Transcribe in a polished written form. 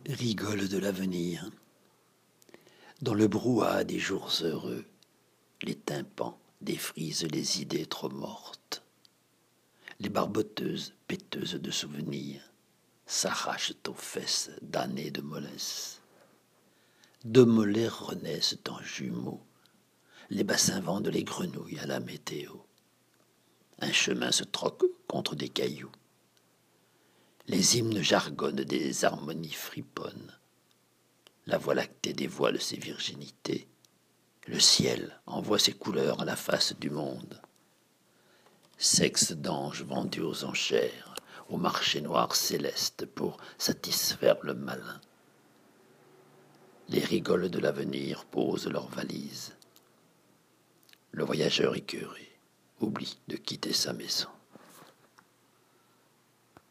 Rigole de l'avenir. Dans le brouhaha des jours heureux, les tympans défrisent les idées trop mortes. Les barboteuses, péteuses de souvenirs, s'arrachent aux fesses damnées de mollesse. Deux mollets renaissent en jumeaux, les bassins vendent les grenouilles à la météo. Un chemin se troque contre des cailloux. Les hymnes jargonnent des harmonies friponnes. La voie lactée dévoile ses virginités. Le ciel envoie ses couleurs à la face du monde. Sexe d'ange vendu aux enchères, au marché noir céleste pour satisfaire le malin. Les rigoles de l'avenir posent leurs valises. Le voyageur écœuré oublie de quitter sa maison.